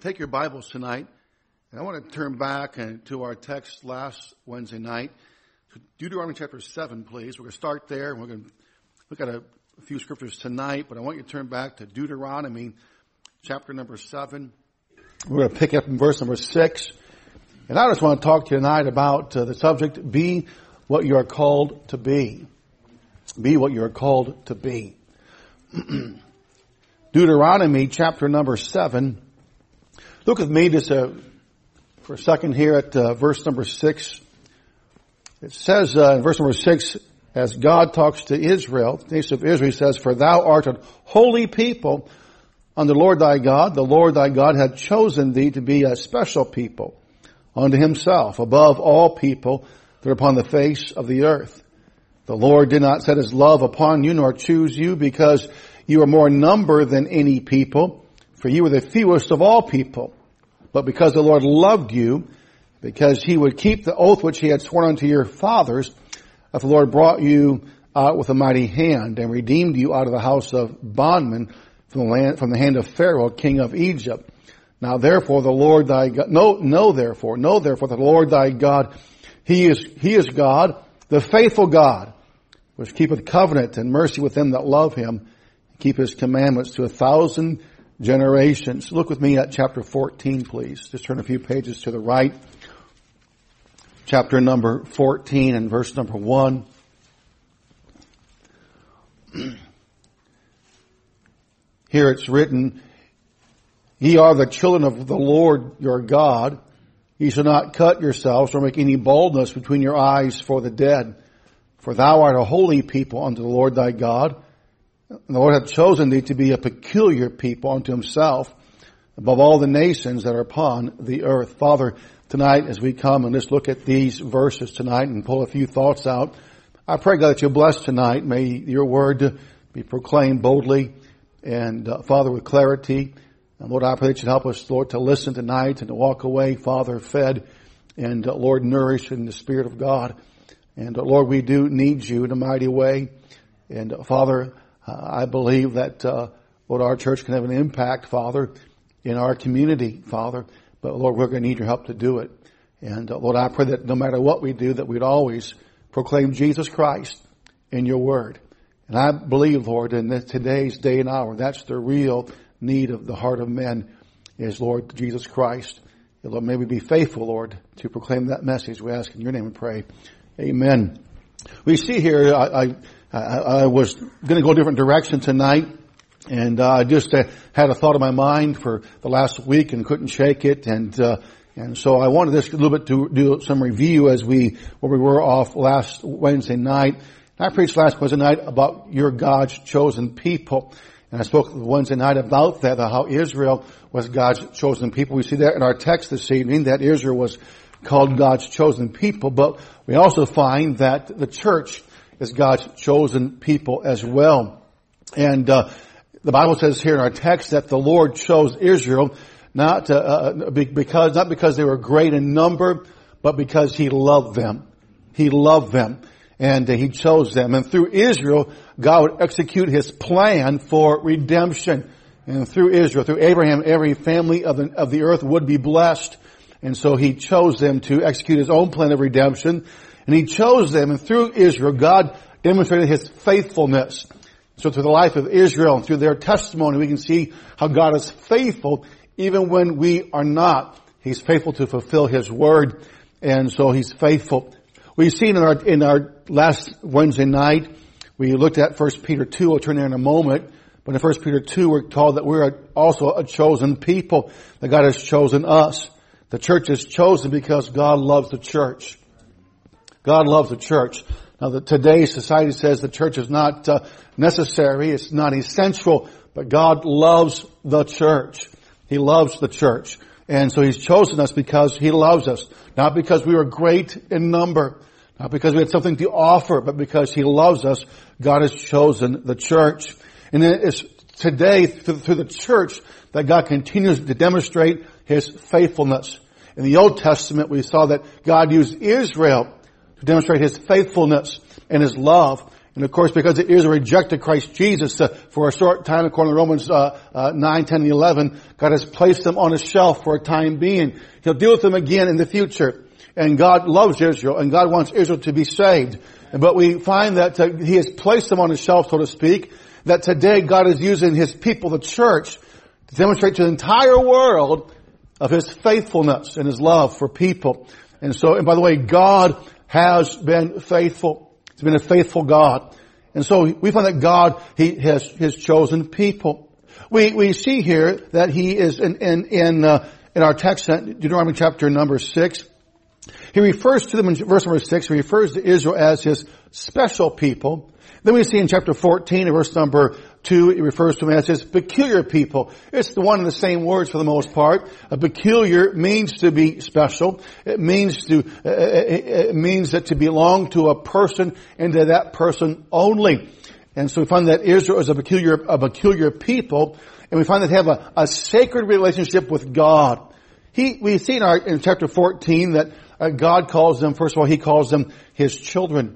Take your Bibles tonight, and I want to turn back to our text last Wednesday night, to Deuteronomy chapter 7, please. We're going to start there, and we're going to look at a few scriptures tonight, but I want you to turn back to Deuteronomy chapter number 7. We're going to pick up in verse number 6, and I just want to talk to you tonight about the subject, be what you are called to be. Be what you are called to be. Deuteronomy chapter number 7. Look with me just for a second here at verse number 6. It says in verse number 6, as God talks to Israel, the nation of Israel, he says, for thou art a holy people unto the Lord thy God. The Lord thy God hath chosen thee to be a special people unto himself, above all people that are upon the face of the earth. The Lord did not set his love upon you, nor choose you, because you are more in number than any people, for you were the fewest of all people. But because the Lord loved you, because he would keep the oath which he had sworn unto your fathers, that the Lord brought you out with a mighty hand, and redeemed you out of the house of bondmen from the hand of Pharaoh, king of Egypt. Now therefore the Lord thy God, know therefore that the Lord thy God, he is God, the faithful God, which keepeth covenant and mercy with them that love him, and keep his commandments to 1,000 generations. Look with me at chapter 14, please. Just turn a few pages to the right. Chapter number 14 and verse number 1. Here it's written, ye are the children of the Lord your God. Ye shall not cut yourselves or make any baldness between your eyes for the dead. For thou art a holy people unto the Lord thy God. And the Lord hath chosen thee to be a peculiar people unto himself, above all the nations that are upon the earth. Father, tonight as we come and just look at these verses tonight and pull a few thoughts out, I pray, God, that you'll bless tonight. May your word be proclaimed boldly and, Father, with clarity. And Lord, I pray that you'd help us, Lord, to listen tonight and to walk away, Father, fed and, Lord, nourished in the Spirit of God. And, Lord, we do need you in a mighty way. And, Father, I believe that, Lord, our church can have an impact, Father, in our community, Father. But, Lord, we're going to need your help to do it. And, Lord, I pray that no matter what we do, that we'd always proclaim Jesus Christ in your word. And I believe, Lord, in today's day and hour, that's the real need of the heart of men is, Lord, Jesus Christ. And, Lord, may we be faithful, Lord, to proclaim that message. We ask in your name and pray. Amen. We see here, I was going to go a different direction tonight, and I just had a thought in my mind for the last week and couldn't shake it, and so I wanted this a little bit to do some review where we were off last Wednesday night. And I preached last Wednesday night about your God's chosen people, and I spoke Wednesday night about that, how Israel was God's chosen people. We see that in our text this evening, that Israel was called God's chosen people, but we also find that the church is God's chosen people as well. And the Bible says here in our text that the Lord chose Israel not because they were great in number, but because he loved them. He loved them, and he chose them. And through Israel, God would execute his plan for redemption. And through Israel, through Abraham, every family of the earth would be blessed. And so he chose them to execute his own plan of redemption. And he chose them, and through Israel, God demonstrated his faithfulness. So through the life of Israel and through their testimony, we can see how God is faithful even when we are not. He's faithful to fulfill his word, and so he's faithful. We've seen in our last Wednesday night, we looked at 1 Peter 2. I'll turn there in a moment. But in 1 Peter 2, we're told that we're also a chosen people, that God has chosen us. The church is chosen because God loves the church. God loves the church. Now, today's society says the church is not necessary, it's not essential, but God loves the church. He loves the church. And so he's chosen us because he loves us. Not because we were great in number, not because we had something to offer, but because he loves us. God has chosen the church. And it's today, through the church, that God continues to demonstrate his faithfulness. In the Old Testament, we saw that God used Israel to demonstrate his faithfulness and his love. And of course, because Israel rejected Christ Jesus for a short time, according to Romans 9, 10, and 11, God has placed them on a shelf for a time being. He'll deal with them again in the future. And God loves Israel, and God wants Israel to be saved. But we find that He has placed them on a shelf, so to speak, that today God is using His people, the church, to demonstrate to the entire world of His faithfulness and His love for people. And by the way, God has been faithful. He's been a faithful God. And so we find that God, He has His chosen people. We see here that He is in our text, Deuteronomy chapter number 6. He refers to them in verse number 6, he refers to Israel as His special people. Then we see in chapter 14, in verse number 2, he refers to them as His peculiar people. It's the one and the same words for the most part. A peculiar means to be special. It means that to belong to a person and to that person only. And so we find that Israel is a peculiar people, and we find that they have a sacred relationship with God. We see in chapter 14 that God calls them, first of all, He calls them His children.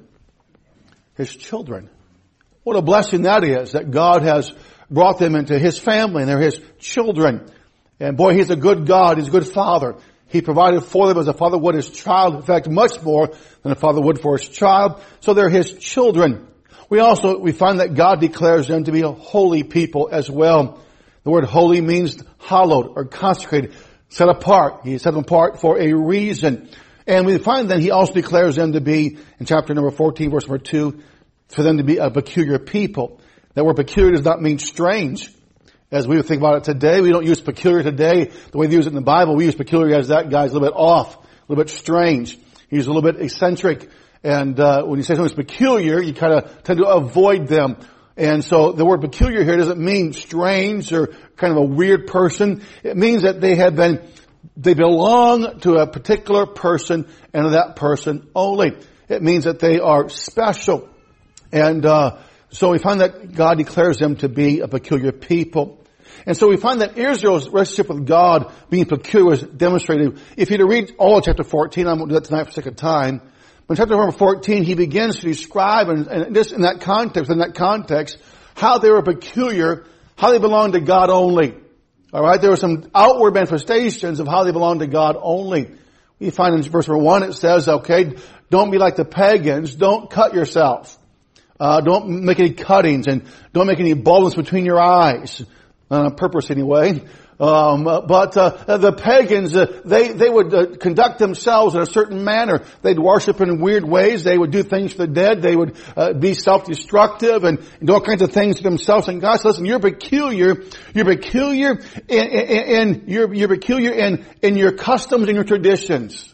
His children. What a blessing that is, that God has brought them into His family and they're His children. And boy, He's a good God. He's a good Father. He provided for them as a father would His child. In fact, much more than a father would for His child. So they're His children. We find that God declares them to be a holy people as well. The word holy means hallowed or consecrated, set apart. He set them apart for a reason. And we find that He also declares them to be, in chapter number 14, verse number 2, for them to be a peculiar people. That word peculiar does not mean strange. As we would think about it today, we don't use peculiar today the way they use it in the Bible. We use peculiar as that guy's a little bit off, a little bit strange. He's a little bit eccentric. And when you say something's peculiar, you kind of tend to avoid them. And so the word peculiar here doesn't mean strange or kind of a weird person. It means that they belong to a particular person and to that person only. It means that they are special. And so we find that God declares them to be a peculiar people. And so we find that Israel's relationship with God being peculiar was demonstrated. If you were to read all of chapter 14, I won't do that tonight for sake of time. But in chapter number 14, he begins to describe, and just in that context, how they were peculiar, how they belonged to God only. Alright, there were some outward manifestations of how they belong to God only. We find in verse number 1 it says, okay, don't be like the pagans, don't cut yourself. Don't make any cuttings and don't make any baldness between your eyes. Not on purpose anyway. But the pagans, they would conduct themselves in a certain manner. They'd worship in weird ways. They would do things for the dead. They would be self-destructive and do all kinds of things to themselves. And God says, listen, you're peculiar. You're peculiar you're peculiar in your customs and your traditions.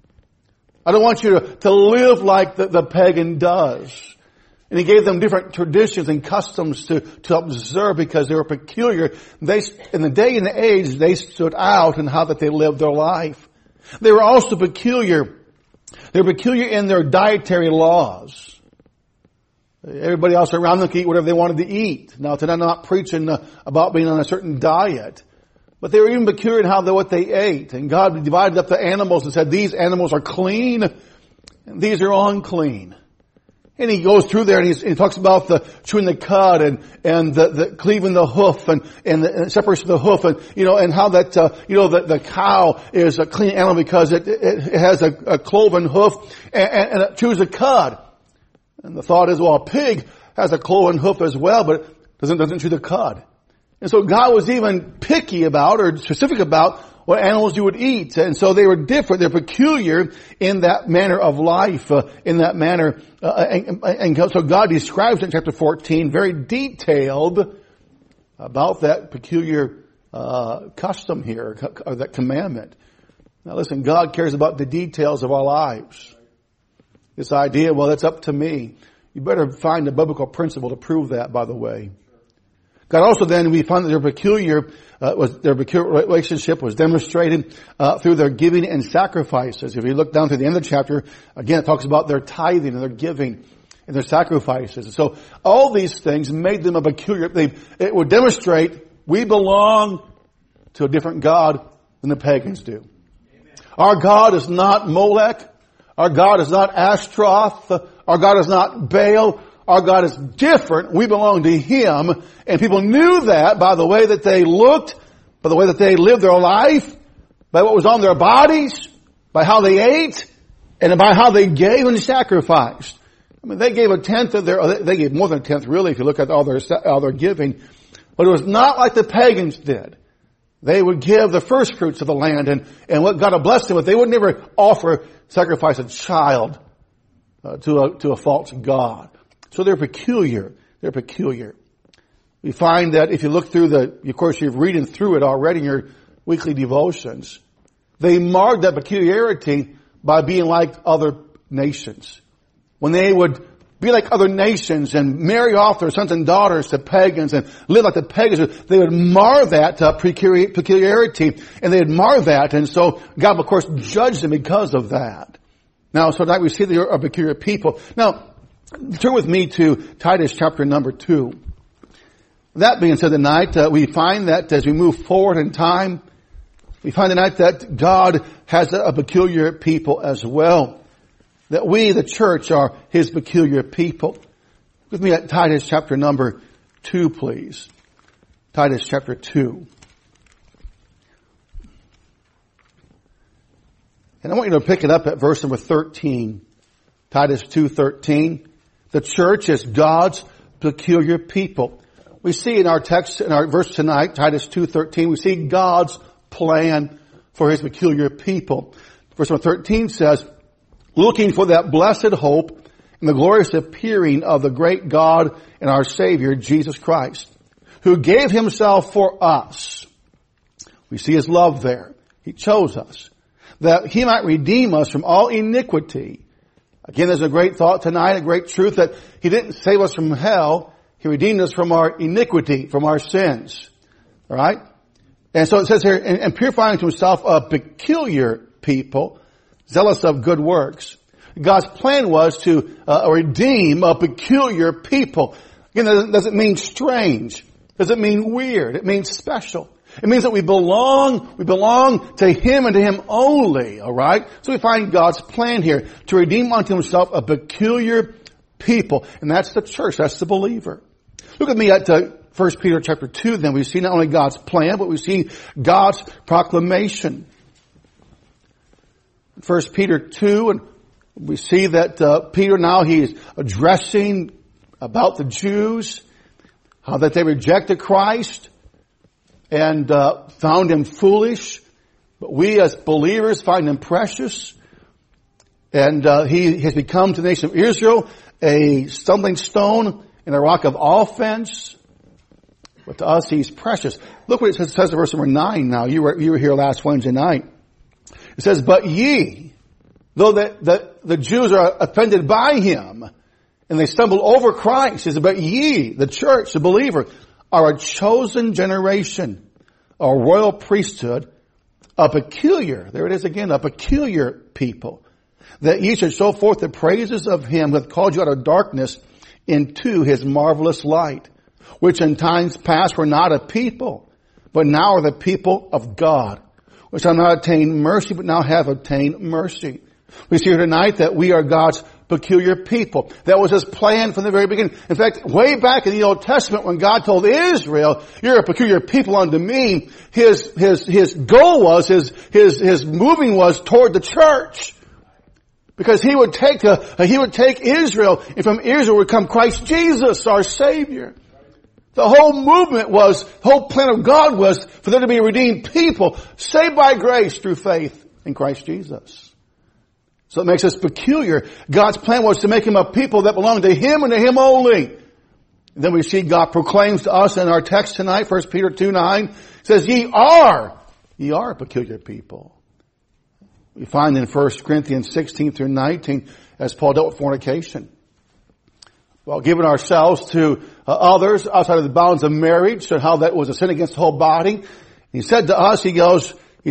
I don't want you to live like the pagan does. And He gave them different traditions and customs to observe because they were peculiar. In the day and the age, they stood out in how that they lived their life. They were also peculiar. They were peculiar in their dietary laws. Everybody else around them could eat whatever they wanted to eat. Now, today I'm not preaching about being on a certain diet. But they were even peculiar in what they ate. And God divided up the animals and said, these animals are clean and these are unclean. And He goes through there and he talks about the chewing the cud and the cleaving the hoof and the separation of the hoof and how that, the cow is a clean animal because it has a cloven hoof and it chews the cud. And the thought is, well, a pig has a cloven hoof as well, but it doesn't chew the cud. And so God was even picky about or specific about what animals you would eat. And so they were different. They're peculiar in that manner of life, in that manner. And so God describes in chapter 14 very detailed about that peculiar custom here, or that commandment. Now listen, God cares about the details of our lives. This idea, well, that's up to me. You better find a biblical principle to prove that, by the way. God also then, we find that their peculiar relationship was demonstrated through their giving and sacrifices. If you look down to the end of the chapter, again, it talks about their tithing and their giving and their sacrifices. And so all these things made them a peculiar, it would demonstrate we belong to a different God than the pagans do. Amen. Our God is not Molech. Our God is not Ashtaroth. Our God is not Baal. Our God is different. We belong to Him. And people knew that by the way that they looked, by the way that they lived their life, by what was on their bodies, by how they ate, and by how they gave and sacrificed. I mean, they gave a tenth of they gave more than a tenth really if you look at all their giving. But it was not like the pagans did. They would give the first fruits of the land and what God had blessed them with. They would never sacrifice a child to a false god. So they're peculiar. They're peculiar. We find that if you look through of course you're reading through it already in your weekly devotions, they marred that peculiarity by being like other nations. When they would be like other nations and marry off their sons and daughters to pagans and live like the pagans, they would mar that peculiarity, and they would mar that, and so God, of course, judged them because of that. Now, so tonight we see they are a peculiar people. Now, turn with me to Titus chapter number 2. That being said tonight, we find that as we move forward in time, we find tonight that God has a peculiar people as well. That we, the church, are His peculiar people. With me at Titus chapter number 2, please. Titus chapter 2. And I want you to pick it up at verse number 13. Titus 2:13. The church is God's peculiar people. We see in our text, in our verse tonight, Titus 2:13, we see God's plan for His peculiar people. Verse number 13 says, looking for that blessed hope and the glorious appearing of the great God and our Savior, Jesus Christ, who gave Himself for us. We see His love there. He chose us, that He might redeem us from all iniquity. Again, there's a great thought tonight, a great truth that He didn't save us from hell. He redeemed us from our iniquity, from our sins. All right? And so it says here, and purifying to Himself a peculiar people, zealous of good works. God's plan was to redeem a peculiar people. Again, that doesn't mean strange. Doesn't mean weird. It means special. It means that we belong to Him and to Him only, alright? So we find God's plan here to redeem unto Himself a peculiar people. And that's the church, that's the believer. Look at me at 1 Peter chapter 2 then. We see not only God's plan, but we see God's proclamation. 1 Peter 2, and we see that Peter now he's addressing about the Jews, how that they rejected Christ and found Him foolish, but we as believers find Him precious. And He has become to the nation of Israel a stumbling stone and a rock of offense. But to us He's precious. Look what it says in verse number 9 now. You were here last Wednesday night. It says, but ye, though the Jews are offended by Him, and they stumble over Christ, it says, but ye, the church, the believer, are a chosen generation, a royal priesthood, a peculiar, there it is again, a peculiar people, that ye should show forth the praises of Him who hath called you out of darkness into His marvelous light, which in times past were not a people, but now are the people of God, which have not obtained mercy, but now have obtained mercy. We see here tonight that we are God's peculiar people. That was His plan from the very beginning. In fact, way back in the Old Testament, when God told Israel, "You're a peculiar people unto me," His goal was, His moving was toward the church. Because He would take Israel, and from Israel would come Christ Jesus, our Savior. The whole movement was, the whole plan of God was for there to be a redeemed people, saved by grace through faith in Christ Jesus. So it makes us peculiar. God's plan was to make Him a people that belong to Him and to Him only. And then we see God proclaims to us in our text tonight, 1 Peter 2:9, says, ye are a peculiar people. We find in 1 Corinthians 16 through 19, as Paul dealt with fornication. Well, giving ourselves to others outside of the bounds of marriage, so how that was a sin against the whole body. He said to us, he goes,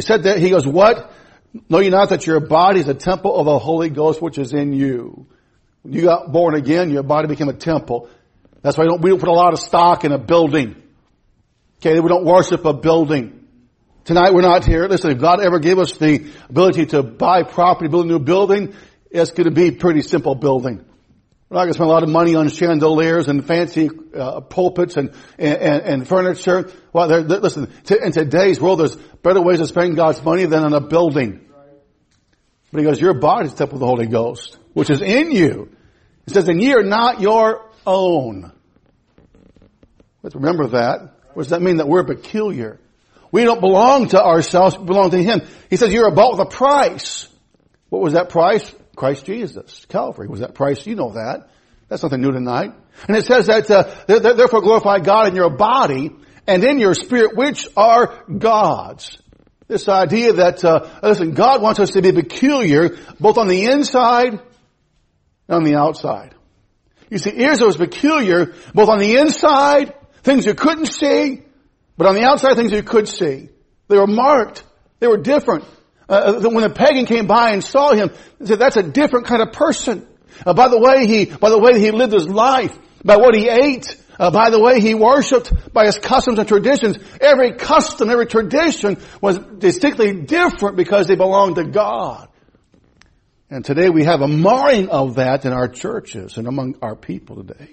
what? Know ye not that your body is a temple of the Holy Ghost which is in you? When you got born again, your body became a temple. That's why we don't put a lot of stock in a building. Okay, we don't worship a building. Tonight we're not here. Listen, if God ever gave us the ability to buy property, build a new building, it's going to be a pretty simple building. We're not going to spend a lot of money on chandeliers and fancy pulpits and furniture. Well, listen, in today's world, there's better ways to spend God's money than on a building. But he goes, your body is the temple of the Holy Ghost, which is in you. It says, and ye are not your own. Let's remember that. What does that mean? That we're peculiar. We don't belong to ourselves, we belong to Him. He says, you're bought with a price. What was that price? Christ Jesus. Calvary was that price. You know that. That's nothing new tonight. And it says that, therefore glorify God in your body and in your spirit, which are God's. This idea that, listen, God wants us to be peculiar both on the inside and on the outside. You see, Israel was peculiar both on the inside, things you couldn't see, but on the outside, things you could see. They were marked. They were different. When a pagan came by and saw him, they said, that's a different kind of person. By the way he lived his life, by what he ate, by the way he worshipped, by his customs and traditions. Every custom, every tradition was distinctly different because they belonged to God. And today we have a marring of that in our churches and among our people today.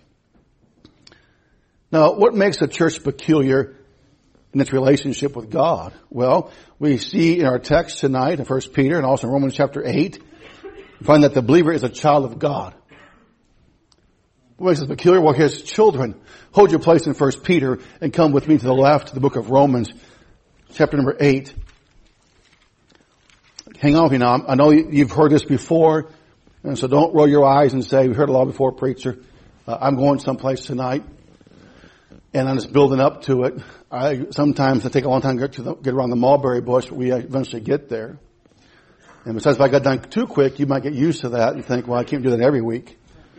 Now, what makes a church peculiar in its relationship with God? Well, we see in our text tonight in 1 Peter and also in Romans chapter 8, we find that the believer is a child of God. What makes us peculiar? Well, his children. Hold your place in 1 Peter and come with me to the left to the book of Romans, chapter number 8. Hang on with me now. I know you've heard this before, and so don't roll your eyes and say, we heard it all before, preacher. I'm going someplace tonight, and I'm just building up to it. Sometimes it takes a long time to get around the mulberry bush, but we eventually get there. And besides, if I got done too quick, you might get used to that and think, well, I can't do that every week.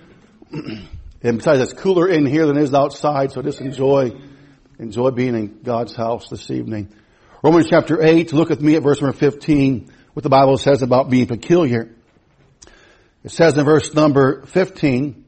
And besides, it's cooler in here than it is outside, so just enjoy being in God's house this evening. Romans chapter 8, look with me at verse number 15, what the Bible says about being peculiar. It says in verse number 15,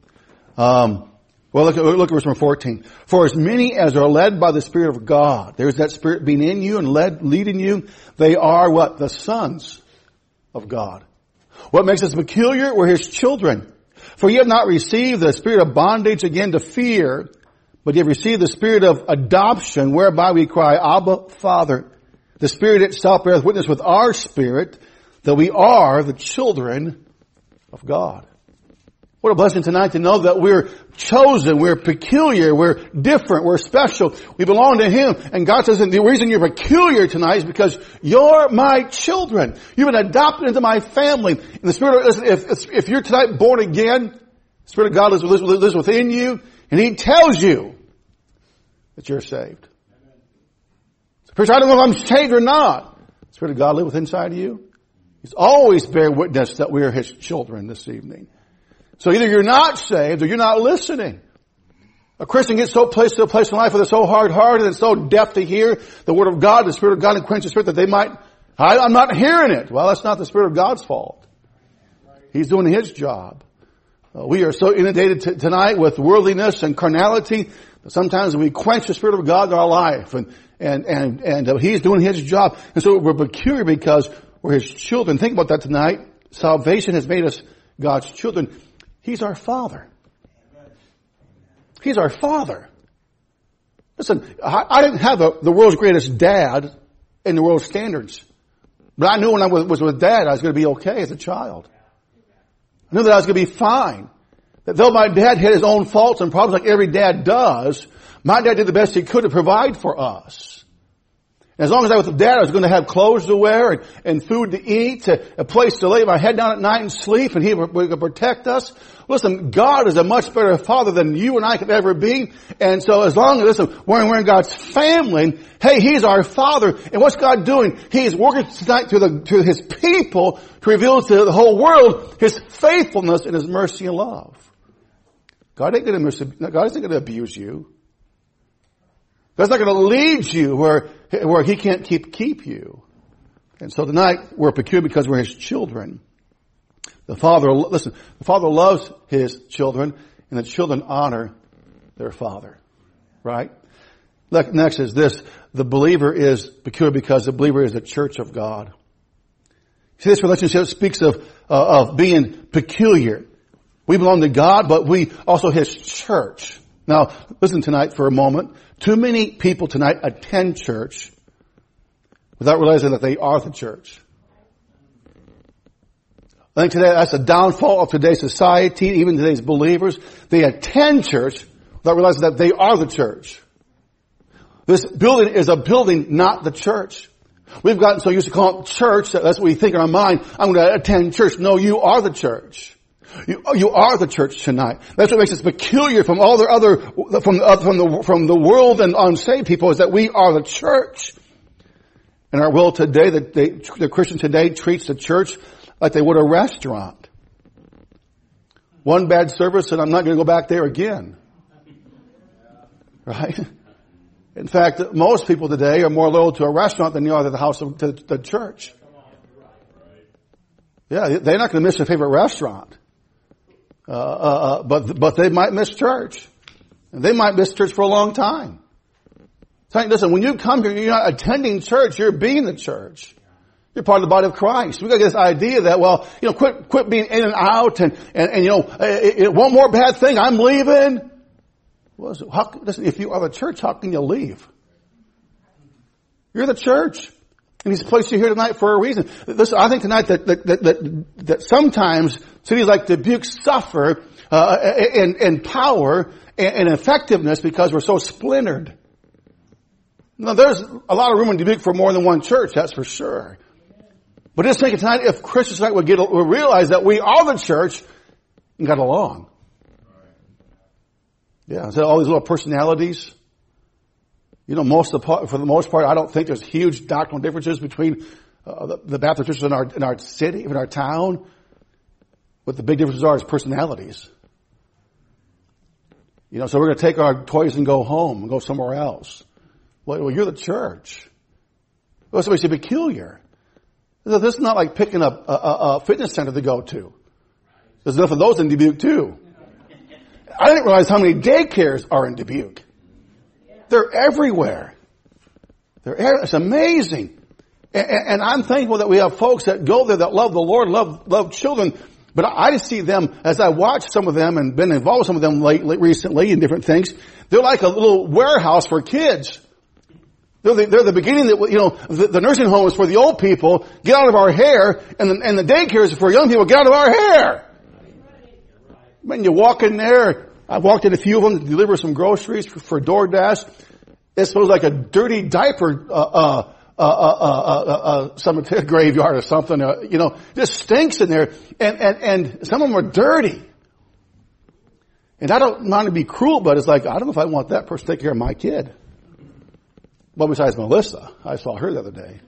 look at verse number 14. For as many as are led by the Spirit of God, there's that Spirit being in you and leading you, they are what? The sons of God. What makes us peculiar? We're His children. For ye have not received the spirit of bondage again to fear, but ye have received the spirit of adoption, whereby we cry, Abba, Father. The Spirit itself beareth witness with our spirit that we are the children of God. What a blessing tonight to know that we're chosen, we're peculiar, we're different, we're special. We belong to Him. And God says that the reason you're peculiar tonight is because you're my children. You've been adopted into my family. And the Spirit, listen, if you're tonight born again, the Spirit of God lives within you, and He tells you that you're saved. Preacher, I don't know if I'm saved or not. The Spirit of God lives inside of you. He's always bear witness that we are His children this evening. So either you're not saved or you're not listening. A Christian gets so placed to a place in life where they're so hard-hearted and so deaf to hear the Word of God, the Spirit of God, and quench the Spirit that they might, I'm not hearing it. Well, that's not the Spirit of God's fault. He's doing His job. We are so inundated tonight with worldliness and carnality that sometimes we quench the Spirit of God in our life. And He's doing His job. And so we're peculiar because we're His children. Think about that tonight. Salvation has made us God's children. He's our Father. He's our Father. Listen, I didn't have the world's greatest dad in the world's standards. But I knew when I was with Dad, I was going to be okay as a child. I knew that I was going to be fine. That though my dad had his own faults and problems like every dad does, my dad did the best he could to provide for us. And as long as I was with Dad, I was going to have clothes to wear and food to eat, a place to lay my head down at night and sleep, and He would protect us. Listen, God is a much better Father than you and I could ever be. And so as long as, listen, we're in God's family, hey, He's our Father. And what's God doing? He's working tonight to His people to reveal to the whole world His faithfulness and His mercy and love. God isn't going to abuse you. God's not going to lead you where He can't keep you. And so tonight we're peculiar because we're His children. The Father loves His children, and the children honor their Father. Right? Next is this. The believer is peculiar because the believer is a church of God. See, this relationship speaks of being peculiar. We belong to God, but we also His church. Now, listen tonight for a moment. Too many people tonight attend church without realizing that they are the church. I think today that's a downfall of today's society, even today's believers. They attend church without realizing that they are the church. This building is a building, not the church. We've gotten so used to calling it church that that's what we think in our mind. I'm going to attend church. No, you are the church. You are the church tonight. That's what makes us peculiar from all the other, from the world and unsaved people, is that we are the church. And our world today, the Christian today treats the church like they would a restaurant. One bad service and I'm not going to go back there again. Right? In fact, most people today are more loyal to a restaurant than they are to the house of to the church. Yeah, they're not going to miss their favorite restaurant. But they might miss church. And they might miss church for a long time. So, listen, when you come here, you're not attending church, you're being the church. You're part of the body of Christ. We got to get this idea that, well, quit being in and out and one more bad thing, I'm leaving. Well, listen, if you are the church, how can you leave? You're the church. And He's placed you here tonight for a reason. Listen, I think tonight that sometimes cities like Dubuque suffer, in power and effectiveness because we're so splintered. Now, there's a lot of room in Dubuque for more than one church, that's for sure. But just think tonight, if Christians tonight would realize that we are the church and got along. Yeah, so all these little personalities. For the most part, I don't think there's huge doctrinal differences between the Baptist churches in our city, even our town. What the big differences are is personalities. So we're going to take our toys and go home and go somewhere else. Well, you're the church. Well, somebody say peculiar. This is not like picking up a fitness center to go to. There's enough of those in Dubuque too. I didn't realize how many daycares are in Dubuque. They're everywhere. It's amazing. And I'm thankful that we have folks that go there that love the Lord, love children. But I just see them, as I watch some of them and been involved with some of them recently in different things, they're like a little warehouse for kids. They're the beginning that, the nursing home is for the old people, get out of our hair, and the daycare is for young people, get out of our hair. When you walk in there, I walked in a few of them to deliver some groceries for DoorDash. It's supposed like a dirty diaper, cemetery graveyard or something, just stinks in there. And some of them are dirty. And I don't want to be cruel, but it's like, I don't know if I want that person to take care of my kid. Well, besides Melissa. I saw her the other day.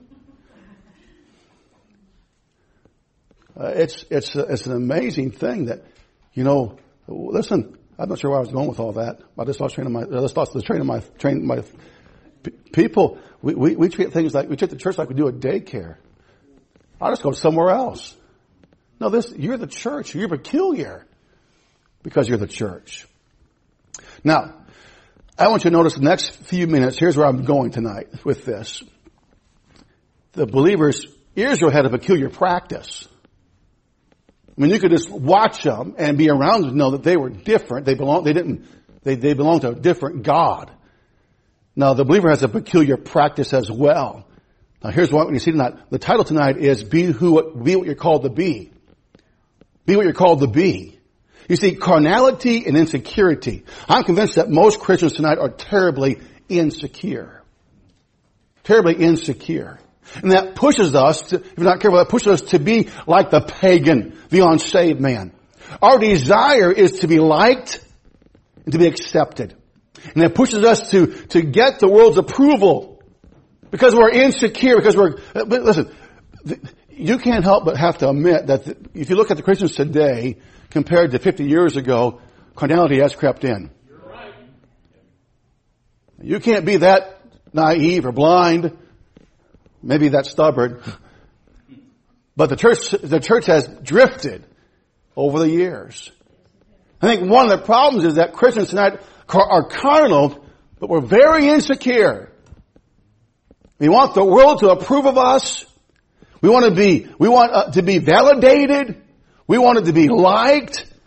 It's an amazing thing that, listen, I'm not sure where I was going with all that. I just lost the train of my people. We treat things like, we treat the church like we do a daycare. I'll just go somewhere else. No, you're the church. You're peculiar because you're the church. Now, I want you to notice the next few minutes. Here's where I'm going tonight with this. The believers, Israel had a peculiar practice. I mean, you could just watch them and be around them to know that they were different. They belonged to a different God. Now, the believer has a peculiar practice as well. Now, here's what you see tonight. The title tonight is Be what you're called to be. Be what you're called to be. You see, carnality and insecurity. I'm convinced that most Christians tonight are terribly insecure. Terribly insecure. And that pushes us, if you're not careful, that pushes us to be like the pagan, the unsaved man. Our desire is to be liked and to be accepted. And that pushes us to get the world's approval. Because we're insecure, but listen, you can't help but have to admit that if you look at the Christians today, compared to 50 years ago, carnality has crept in. You're right. You can't be that naive or blind, maybe that stubborn. But the church has drifted over the years. I think one of the problems is that Christians tonight are carnal, but we're very insecure. We want the world to approve of us. We want to be validated. We want it to be liked.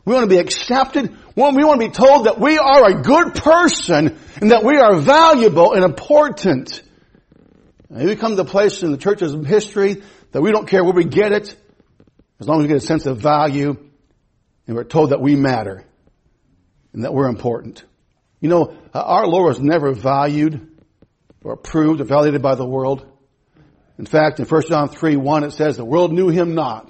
We want to be accepted. We want to be told that we are a good person and that we are valuable and important. And we come to the place in the church's history that we don't care where we get it, as long as we get a sense of value and we're told that we matter and that we're important. You know, our Lord was never valued or approved or validated by the world. In fact, in 1 John 3:1 it says, the world knew him not.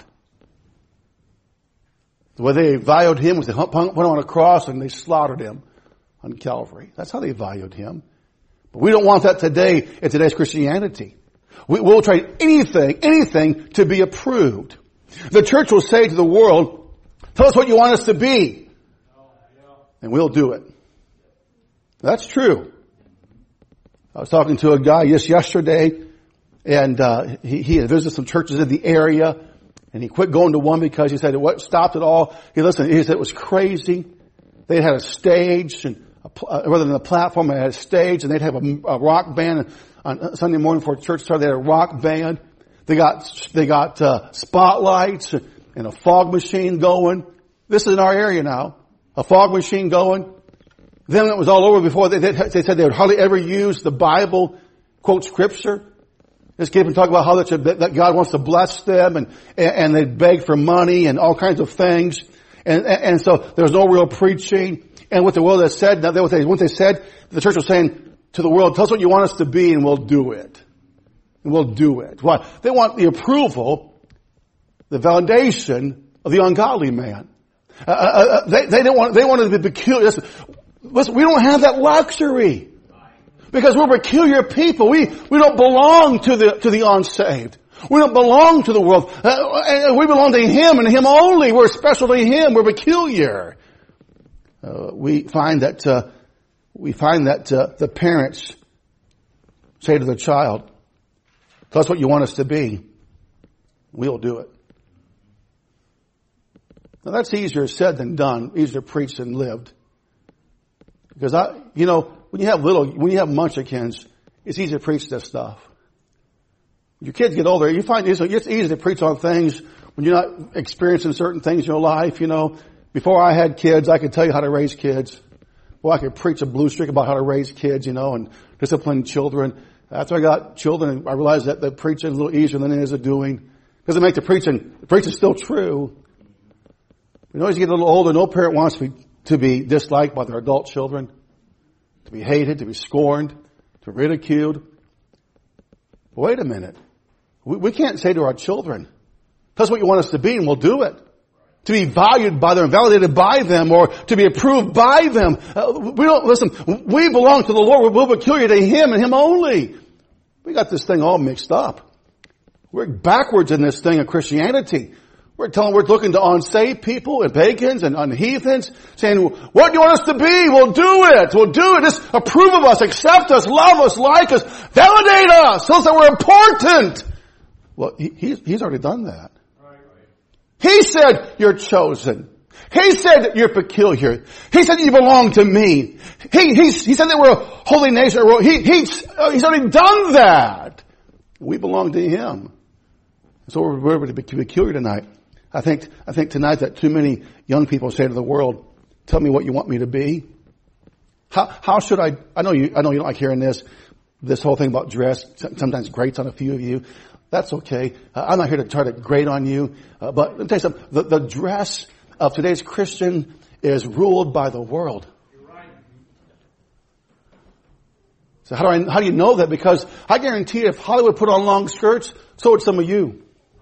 The way they valued him was they put him on a cross and they slaughtered him on Calvary. That's how they valued him. But we don't want that today in today's Christianity. We'll try anything to be approved. The church will say to the world, tell us what you want us to be. And we'll do it. That's true. I was talking to a guy just yesterday, and he had visited some churches in the area, and he quit going to one because he said what stopped it all. He said it was crazy. They had a stage, and rather than a platform, they had a stage, and they'd have a rock band on Sunday morning before church started. They had a rock band. They got spotlights and a fog machine going. This is in our area now. A fog machine going. Then it was all over before they said they would hardly ever use the Bible, quote scripture. Just keep and talk about how that God wants to bless them, and they'd beg for money and all kinds of things. And so there was no real preaching. And what the world has said, once they said, the church was saying to the world, tell us what you want us to be and we'll do it. And we'll do it. Why? They want the approval, the validation of the ungodly man. They wanted to be peculiar. Listen, we don't have that luxury. Because we're peculiar people. We don't belong to the unsaved. We don't belong to the world. We belong to Him and Him only. We're special to Him. We're peculiar. We find that the parents say to the child, tell us what you want us to be. We'll do it. Now that's easier said than done. Easier preached than lived. Because when you have munchkins, it's easy to preach this stuff. When your kids get older, you find it's easy to preach on things when you're not experiencing certain things in your life, Before I had kids, I could tell you how to raise kids. Well, I could preach a blue streak about how to raise kids, and discipline children. After I got children, I realized that the preaching is a little easier than it is the doing. Because it makes the preaching still true. As you get a little older, no parent wants to be disliked by their adult children, to be hated, to be scorned, to be ridiculed. But wait a minute. We can't say to our children, tell us what you want us to be and we'll do it. To be valued by them, validated by them, or to be approved by them. We belong to the Lord. We're peculiar to Him and Him only. We got this thing all mixed up. We're backwards in this thing of Christianity. We're looking to unsaved people and pagans and heathens, saying, what do you want us to be? We'll do it. We'll do it. Just approve of us, accept us, love us, like us, validate us, tell us that we're important. Well, he's already done that. He said you're chosen. He said that you're peculiar. He said that you belong to me. He said that we're a holy nation. He's already done that. We belong to Him. So we're to be peculiar tonight. I think tonight that too many young people say to the world, tell me what you want me to be. How should I know you don't like hearing this whole thing about dress. Sometimes grates on a few of you. That's okay. I'm not here to try to grate on you. But let me tell you something. The dress of today's Christian is ruled by the world. So how do you know that? Because I guarantee you, if Hollywood put on long skirts, so would some of you.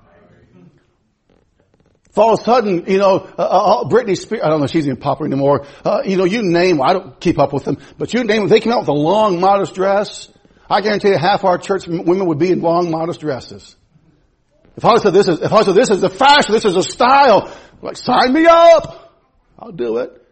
If all of a sudden, Britney Spears, I don't know if she's even popular anymore. You name, I don't keep up with them, but you name, if they came out with a long, modest dress, I guarantee you half our church women would be in long, modest dresses. If I said this is the fashion, this is a style, like sign me up. I'll do it.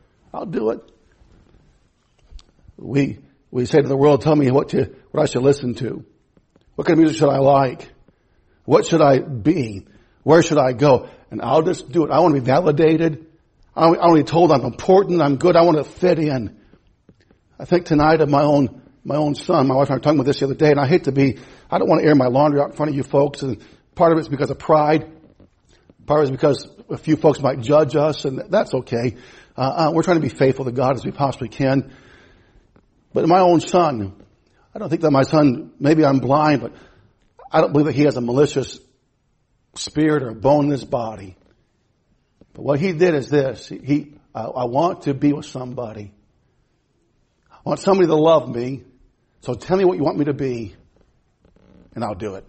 We say to the world, tell me what I should listen to. What kind of music should I like? What should I be? Where should I go? And I'll just do it. I want to be validated. I want to be told I'm important, I'm good, I want to fit in. I think tonight of my own son. My wife and I were talking about this the other day, and I don't want to air my laundry out in front of you folks, and part of it's because of pride. Part of it's because a few folks might judge us, and that's okay. We're trying to be faithful to God as we possibly can. But my own son, I don't think that my son, maybe I'm blind, but I don't believe that he has a malicious spirit or bone in his body. But what he did is this. I want to be with somebody. I want somebody to love me. So tell me what you want me to be, and I'll do it.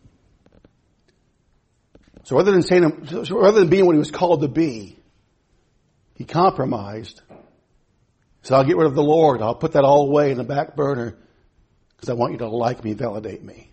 So rather than being what he was called to be, he compromised. So I'll get rid of the Lord. I'll put that all away in the back burner because I want you to like me, validate me.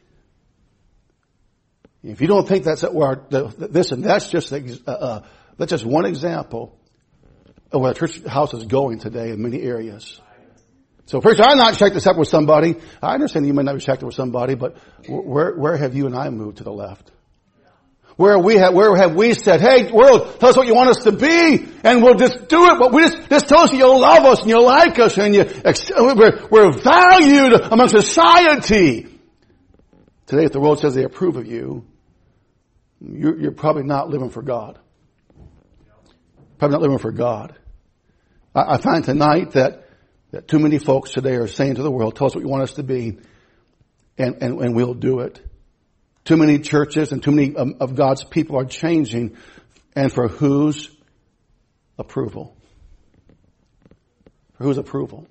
If you don't think that's where this and that's just one example of where the church house is going today in many areas. So preacher, I'm not checked this up with somebody. I understand you may not be checked with somebody, but where have you and I moved to the left? Where have we said, hey, world, tell us what you want us to be, and we'll just do it, but we just tell us you'll love us and you'll like us and we're valued among society. Today, if the world says they approve of you, you're probably not living for God. Probably not living for God. I find tonight that too many folks today are saying to the world, tell us what you want us to be, and we'll do it. Too many churches and too many of God's people are changing, and for whose approval? For whose approval?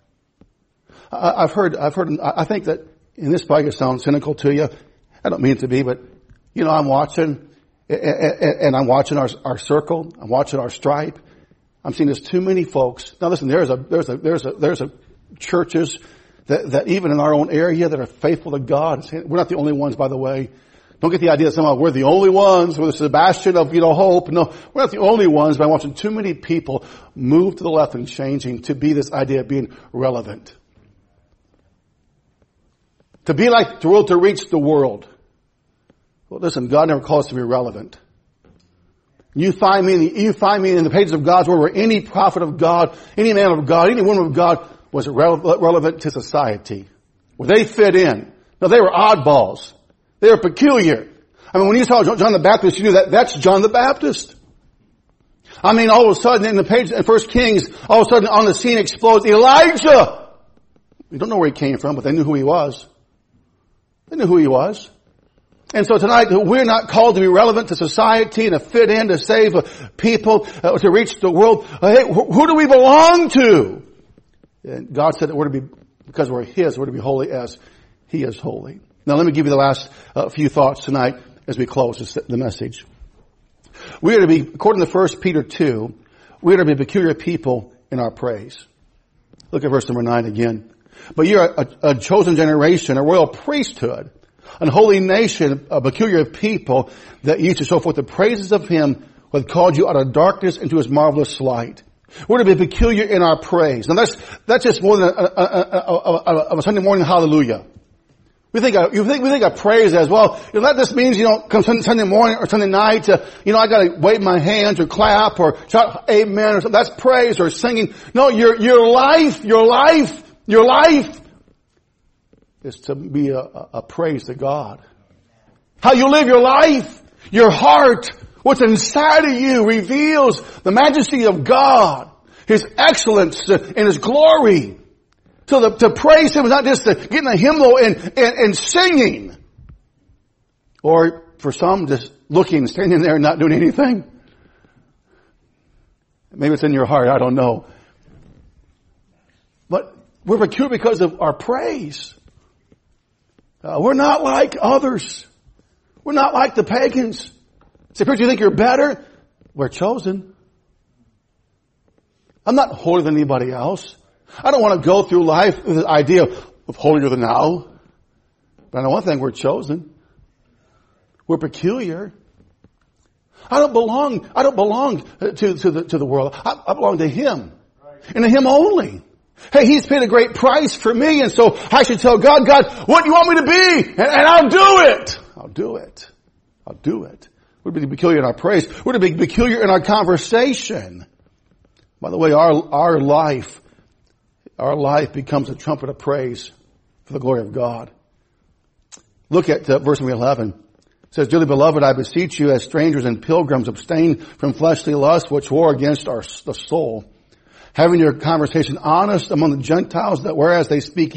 I think that, and this probably sounds cynical to you. I don't mean it to be, but I'm watching, and I'm watching our circle. I'm watching our stripe. I'm seeing there's too many folks. Now listen, there's a churches that even in our own area that are faithful to God. We're not the only ones, by the way. Don't get the idea that somehow we're the only ones. We're the Sebastian of, hope. No, we're not the only ones, but I'm watching too many people move to the left and changing to be this idea of being relevant. To be like the world, to reach the world. Well, listen, God never called us to be relevant. You find me in the pages of God's Word where any prophet of God, any man of God, any woman of God was relevant to society. Where they fit in. No, they were oddballs. They were peculiar. I mean, when you saw John the Baptist, you knew that's John the Baptist. I mean, all of a sudden in the page in 1 Kings, all of a sudden on the scene explodes Elijah. We don't know where he came from, but they knew who he was. They knew who he was. And so tonight, we're not called to be relevant to society and to fit in, to save people, to reach the world. Hey, who do we belong to? And God said that we're to be, because we're His, we're to be holy as He is holy. Now let me give you the last few thoughts tonight as we close the message. We are to be, according to 1 Peter 2, we are to be a peculiar people in our praise. Look at verse number 9 again. But you're a chosen generation, a royal priesthood, an holy nation, a peculiar people, that you should show forth the praises of Him who hath called you out of darkness into His marvelous light. We're to be peculiar in our praise. Now that's just more than a Sunday morning hallelujah. We think of praise as, well, that just means, come Sunday morning or Sunday night, I gotta wave my hands or clap or shout amen or something. That's praise or singing. No, your life is to be a praise to God. How you live your life, your heart, what's inside of you reveals the majesty of God, His excellence and His glory. So to praise Him is not just getting a hymnal and singing. Or for some, just looking, standing there and not doing anything. Maybe it's in your heart, I don't know. But we're peculiar because of our praise. We're not like others. We're not like the pagans. Say, preacher, you think you're better? We're chosen. I'm not holier than anybody else. I don't want to go through life with this idea of holier than thou. But I know one thing, we're chosen. We're peculiar. I don't belong to the world. I belong to Him. And to Him only. Hey, He's paid a great price for me, and so I should tell God, what do you want me to be? And I'll do it. I'll do it. I'll do it. We're to be peculiar in our praise. We're to be peculiar in our conversation. By the way, our life becomes a trumpet of praise for the glory of God. Look at verse 11. It says, dearly beloved, I beseech you as strangers and pilgrims, abstain from fleshly lusts which war against the soul. Having your conversation honest among the Gentiles, that whereas they speak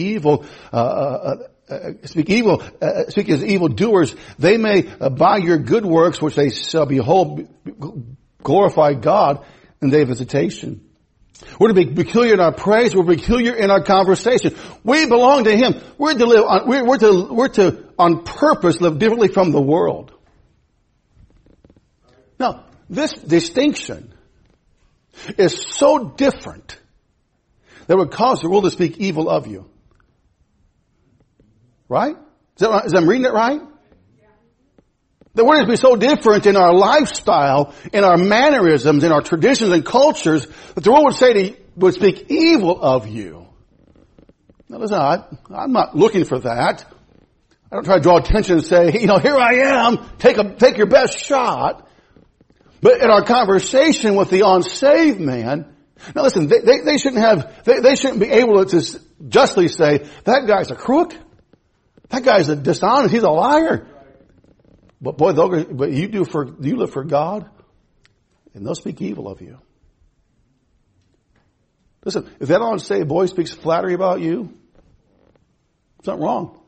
as evil doers, they may by your good works which they shall behold glorify God in the day of visitation. We're to be peculiar in our praise. We're peculiar in our conversation. We belong to Him. We're to live on purpose live differently from the world. Now, this distinction is so different that it would cause the world to speak evil of you. Right? Is I'm reading it right? That we're going to be so different in our lifestyle, in our mannerisms, in our traditions and cultures, that the world would speak evil of you. Now listen, I'm not looking for that. I don't try to draw attention and say, here I am, take your best shot. But in our conversation with the unsaved man, now listen, they shouldn't be able to justly say, that guy's a crook. That guy's a dishonest. He's a liar. But boy, you live for God, and they'll speak evil of you. Listen, if that unsaved boy speaks flattery about you, something wrong.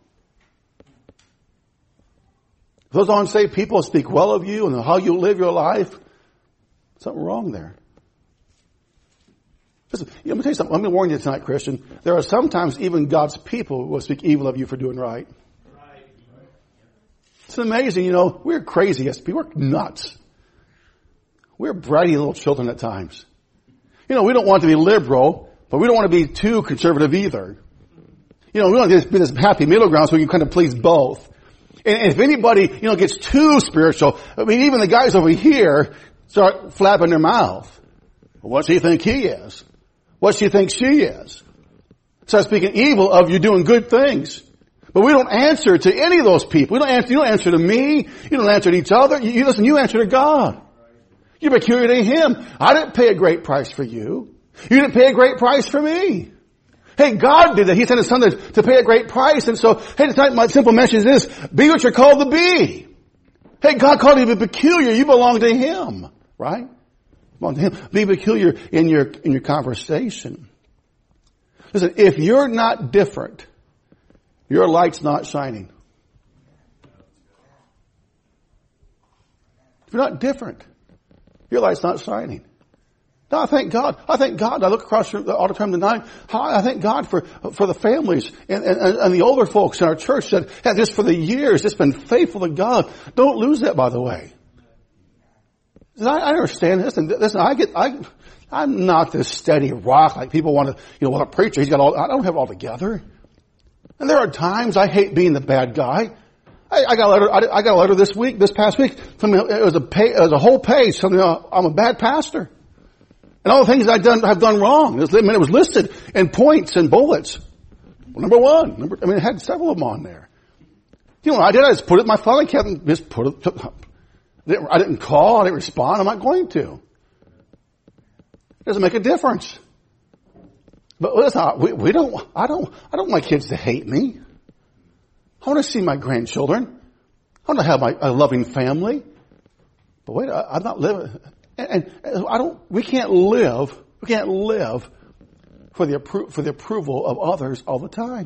If those unsaved people speak well of you and how you live your life, something wrong there. Listen, let me tell you something. Let me warn you tonight, Christian. There are sometimes even God's people who will speak evil of you for doing right. It's amazing, we're crazy as people. We're nuts. We're bratty little children at times. We don't want to be liberal, but we don't want to be too conservative either. We want to be this happy middle ground so we can kind of please both. And if anybody, gets too spiritual, even the guys over here start flapping their mouth. Well, what do you think he is? What do you think she is? Start speaking evil of you doing good things. But we don't answer to any of those people. You don't answer to me. You don't answer to each other. You answer to God. You're peculiar to Him. I didn't pay a great price for you. You didn't pay a great price for me. Hey, God did that. He sent His Son to pay a great price. And so, hey, tonight my simple message is this: be what you're called to be. Hey, God called you to be peculiar. You belong to Him. Right? Belong to Him. Be peculiar in your conversation. Listen, if you're not different, your light's not shining. If you're not different, your light's not shining. Now, I thank God. I look across the auditorium tonight. I thank God for the families and the older folks in our church that have just for the years just been faithful to God. Don't lose that, by the way. I understand this. And listen, I'm not this steady rock like people want to, a preacher, I don't have it all together. And there are times I hate being the bad guy. I got a letter this past week. It was a whole page. Something I'm a bad pastor, and all the things I've done wrong. It was listed in points and bullets. Well, number one, it had several of them on there. What I did? I just put it in my filing cabinet. Just put it. I didn't call. I didn't respond. I'm not going to. It doesn't make a difference. But listen, I don't want my kids to hate me. I want to see my grandchildren. I want to have a loving family. But wait, I'm not living, and we can't live for the approval of others all the time.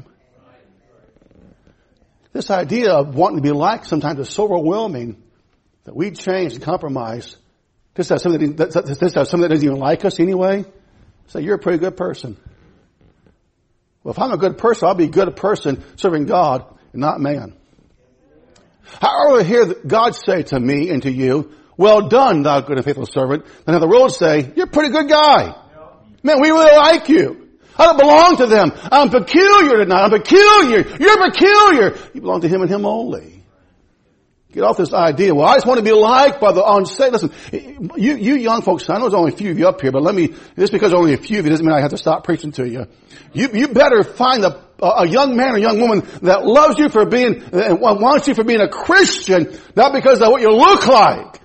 This idea of wanting to be liked sometimes is so overwhelming that we change and compromise. Just have somebody that doesn't even like us anyway. Say, you're a pretty good person. Well, if I'm a good person, I'll be a good person serving God and not man. I rather hear God say to me and to you, well done, thou good and faithful servant, than have the world say, you're a pretty good guy. Man, we really like you. I don't belong to them. I'm peculiar tonight. I'm peculiar. You're peculiar. You belong to Him and Him only. Get off this idea. Well, I just want to be liked by the unsaved. Listen, you young folks, I know there's only a few of you up here, but just because there's only a few of you doesn't mean I have to stop preaching to you. You better find a young man or young woman that loves you for being, and wants you for being a Christian, not because of what you look like.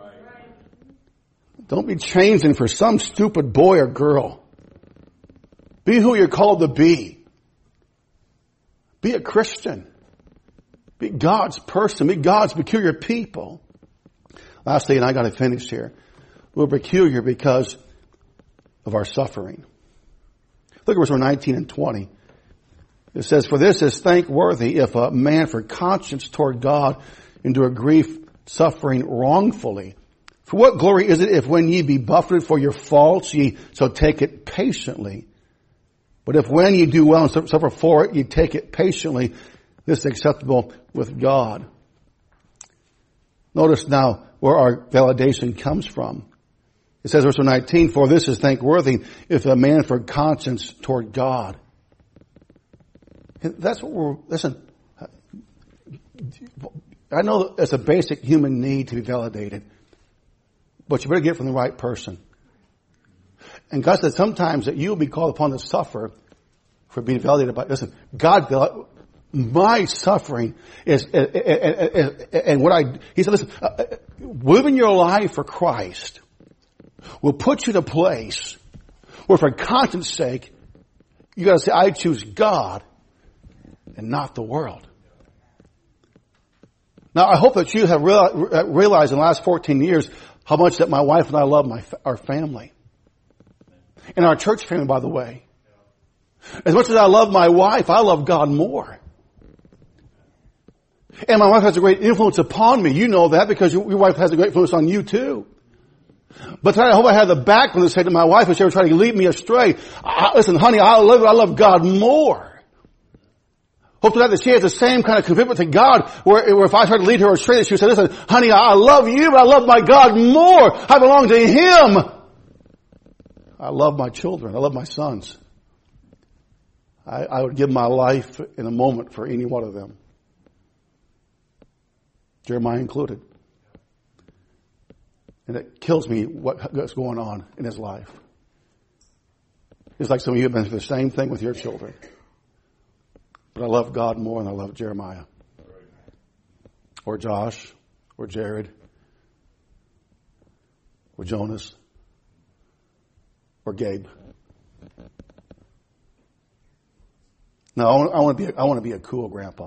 Don't be changing for some stupid boy or girl. Be who you're called to be. Be a Christian. Be God's person. Be God's peculiar people. Lastly, and I got to finish here. We're peculiar because of our suffering. Look at verse 19 and 20. It says, for this is thankworthy if a man for conscience toward God endure grief, suffering wrongfully. For what glory is it if when ye be buffeted for your faults, ye so take it patiently? But if when ye do well and suffer for it, ye take it patiently, this is acceptable with God. Notice now where our validation comes from. It says, verse 19, for this is thankworthy if a man for conscience toward God. That's what listen, I know it's a basic human need to be validated, but you better get it from the right person. And God said sometimes that you'll be called upon to suffer for being validated by, listen, my suffering is, and he said, listen, living your life for Christ will put you in a place where for conscience sake, you gotta say, I choose God and not the world. Now, I hope that you have realized in the last 14 years how much that my wife and I love our family. And our church family, by the way. As much as I love my wife, I love God more. And my wife has a great influence upon me. You know that because your wife has a great influence on you too. But I hope I have the backbone to say to my wife if she ever tried to lead me astray, listen, honey, I love God more. Hope that she has the same kind of commitment to God where if I try to lead her astray, she would say, listen, honey, I love you, but I love my God more. I belong to Him. I love my children. I love my sons. I would give my life in a moment for any one of them. Jeremiah included. And it kills me what's going on in his life. It's like some of you have been through the same thing with your children. But I love God more than I love Jeremiah. Or Josh. Or Jared. Or Jonas. Or Gabe. No, I want to be a cool grandpa.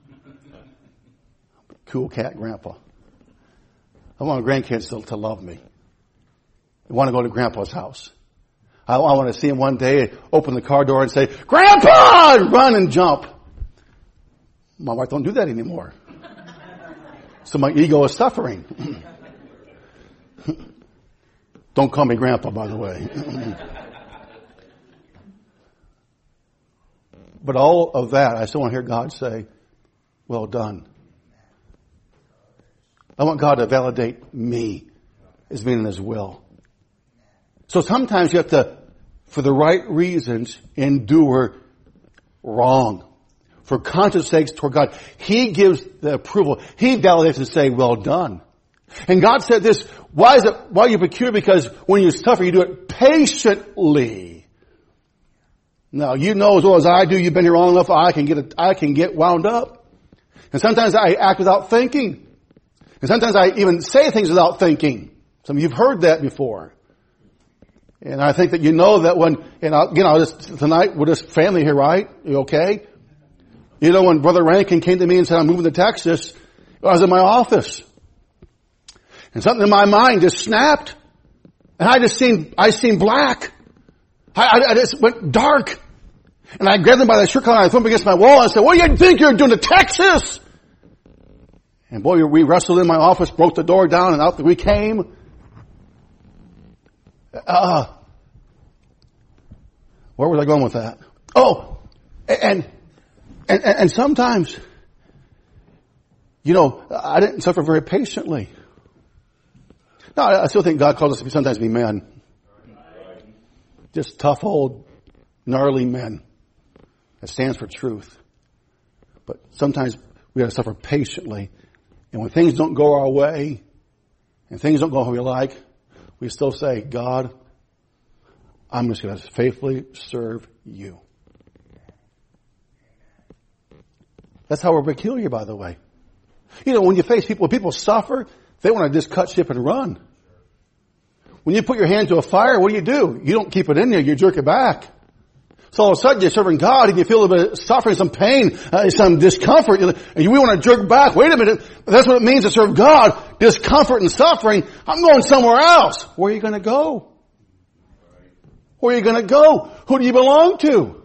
Cool cat grandpa. I want my grandkids to love me. I want to go to Grandpa's house. I want to see him one day open the car door and say, Grandpa! And run and jump. My wife don't do that anymore. So my ego is suffering. Don't call me Grandpa, by the way. But all of that, I still want to hear God say, well done. I want God to validate me as being in His will. So sometimes you have to, for the right reasons, endure wrong. For conscience sakes toward God. He gives the approval. He validates and say, well done. And God said this, why are you peculiar? Because when you suffer, you do it patiently. Now, you know as well as I do, you've been here long enough, I can get wound up. And sometimes I act without thinking. And sometimes I even say things without thinking. Some of you have heard that before. And I think that you know that when, tonight we're just family here, right? You okay? You know, when Brother Rankin came to me and said, I'm moving to Texas, I was in my office. And something in my mind just snapped. And I seen black. I just went dark. And I grabbed him by the shirt collar and I threw him against my wall and I said, what do you think you're doing to Texas? And boy, we wrestled in my office, broke the door down, and out we came. Where was I going with that? Oh, and sometimes, I didn't suffer very patiently. No, I still think God calls us to sometimes be men. Just tough old, gnarly men. That stands for truth. But sometimes we got to suffer patiently. And when things don't go our way, and things don't go how we like, we still say, God, I'm just going to faithfully serve you. That's how we're peculiar, by the way. When you face people, when people suffer, they want to just cut ship and run. When you put your hand to a fire, what do? You don't keep it in there, you jerk it back. So all of a sudden you're serving God and you feel a bit of suffering, some pain, some discomfort, and we want to jerk back. Wait a minute. That's what it means to serve God. Discomfort and suffering. I'm going somewhere else. Where are you going to go? Where are you going to go? Who do you belong to?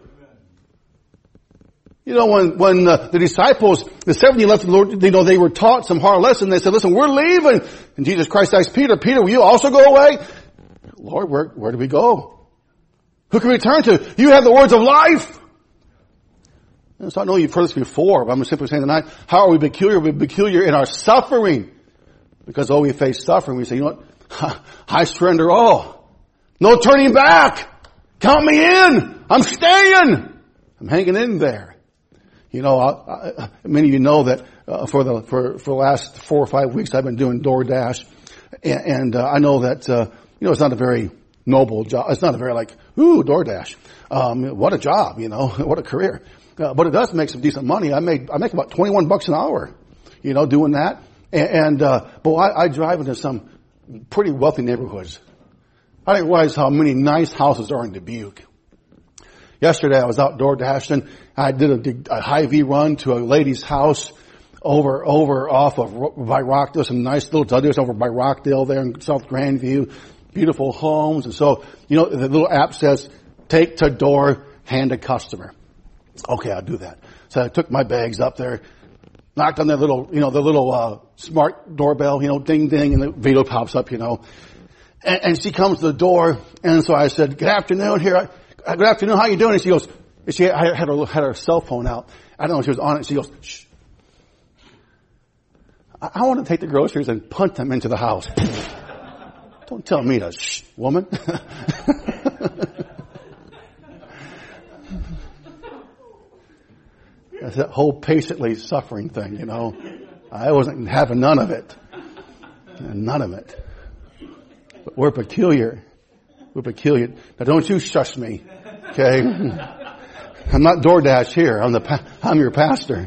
You know, when the disciples, the 70 left the Lord, they were taught some hard lessons. They said, listen, we're leaving. And Jesus Christ asked Peter, Peter, will you also go away? Lord, where do we go? Who can we turn to? You have the words of life. And so I know you've heard this before, but I'm simply saying tonight, how are we peculiar? We're peculiar in our suffering. Because though we face suffering, we say, you know what? I surrender all. No turning back. Count me in. I'm staying. I'm hanging in there. You know, many of you know that for the last 4 or 5 weeks I've been doing DoorDash, and I know that it's not a very noble job. It's not a very ooh, DoorDash. What a job, what a career. But it does make some decent money. I make about $21 an hour, doing that. But I drive into some pretty wealthy neighborhoods. I didn't realize how many nice houses are in Dubuque. Yesterday I was out DoorDashing. I did a Hy-Vee run to a lady's house over off of by Rockdale. Some nice little tuddies over by Rockdale there in South Grandview. Beautiful homes. And so, the little app says, take to door, hand to customer. Okay, I'll do that. So I took my bags up there, knocked on the little smart doorbell, ding ding, and the video pops up, And she comes to the door, and so I said, good afternoon, good afternoon, how you doing? And she goes, I had her cell phone out. I don't know if she was on it. She goes, shh. I want to take the groceries and punt them into the house. Don't tell me to shh, woman. That's that whole patiently suffering thing, I wasn't having none of it. None of it. But we're peculiar. We're peculiar. Now don't you shush me, okay? I'm not DoorDash here. I'm your pastor.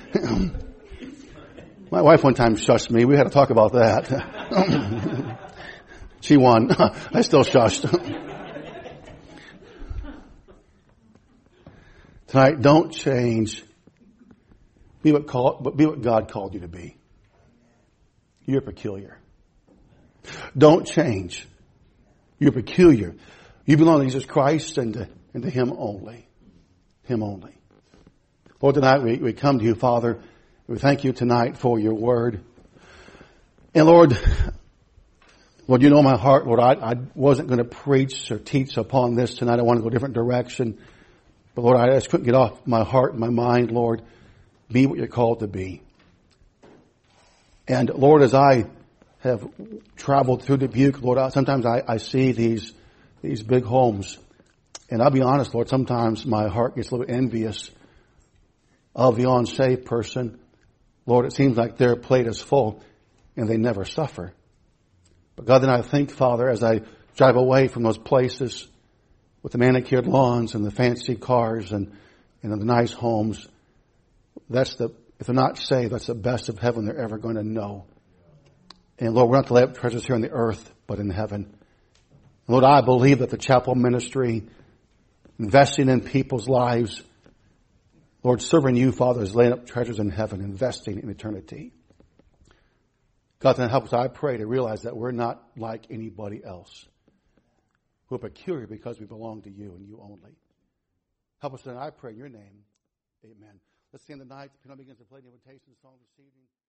My wife one time shushed me. We had to talk about that. She won. I still shushed. Tonight, don't change. Be what God called you to be. You're peculiar. Don't change. You're peculiar. You belong to Jesus Christ and to Him only. Him only. Lord, tonight we come to you, Father. We thank you tonight for your word. And Lord, you know my heart, Lord. I wasn't going to preach or teach upon this tonight. I want to go a different direction. But Lord, I just couldn't get off my heart and my mind, Lord. Be what you're called to be. And Lord, as I have traveled through Dubuque, Lord, sometimes I see these big homes. And I'll be honest, Lord, sometimes my heart gets a little envious of the unsaved person. Lord, it seems like their plate is full and they never suffer. But God, then I think, Father, as I drive away from those places with the manicured lawns and the fancy cars and the nice homes, if they're not saved, that's the best of heaven they're ever going to know. And Lord, we're not to lay up treasures here on the earth, but in heaven. Lord, I believe that the chapel ministry, investing in people's lives, Lord, serving you, Father, is laying up treasures in heaven, investing in eternity. God, then help us, I pray, to realize that we're not like anybody else. We're peculiar because we belong to you and you only. Help us, then, I pray in your name. Amen. Let's stand the night. The piano begins to play the invitation song this evening.